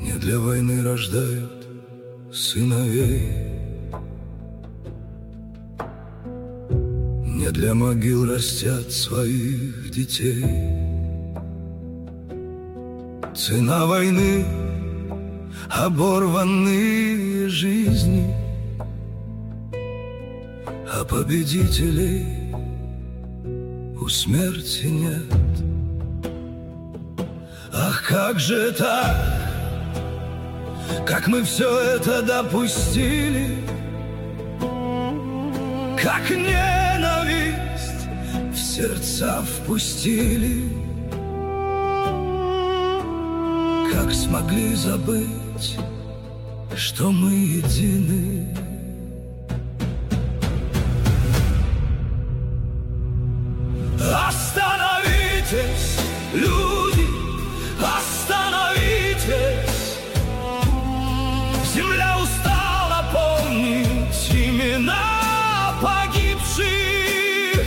Не для войны рождают сыновей, не для могил растят своих детей. Цена войны — оборванные жизни, а победителей у смерти нет. Ах, как же так? Как мы все это допустили? Как ненависть в сердца впустили? Как смогли забыть, что мы едины? Остановитесь, люди, остановитесь! Земля устала помнить имена погибших.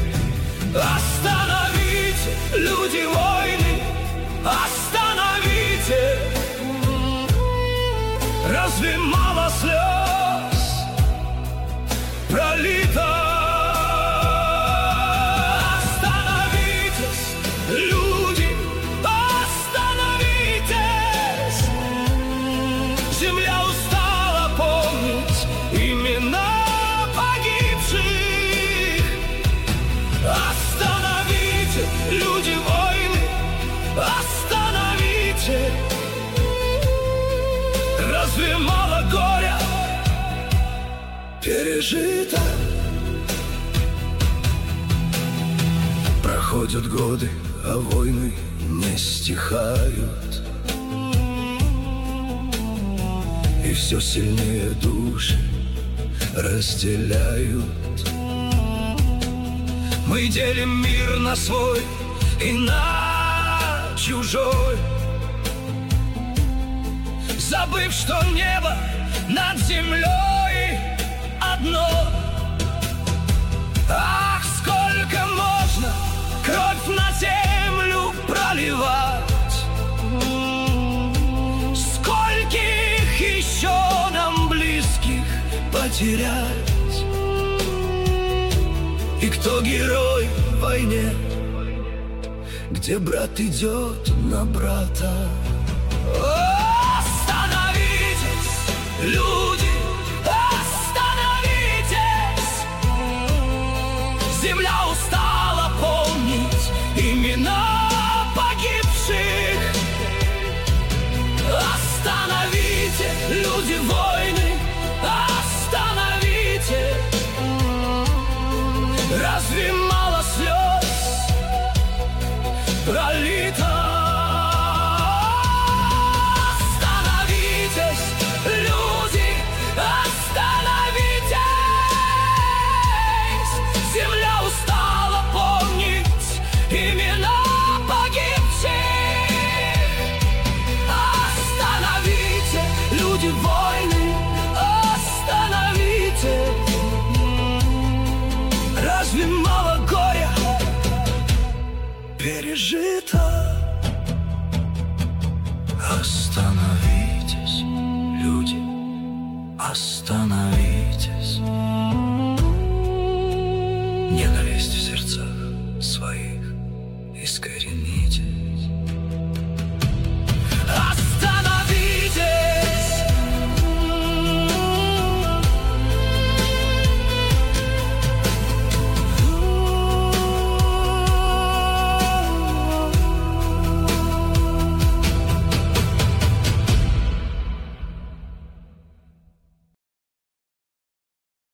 Остановите, люди войны, остановите! Разве мало слез пролито? Люди войны, остановите! Разве мало горя пережито? Проходят годы, а войны не стихают, и все сильнее души разделяют. Мы делим мир на свой и на чужой, забыв, что небо над землей одно. Ах, сколько можно кровь на землю проливать, скольких еще нам близких потерять. И кто герой в войне, где брат идет на брата? Остановитесь, люди, остановитесь! Земля устала помнить имена погибших. Остановите, люди войны, остановите! Разве мало слез пролито? Остановитесь, люди, остановитесь! Земля устала помнить имена погибших. Остановите, люди войны, остановите! Разве мало горя пережито? Остановитесь, люди, остановитесь! Ненависть в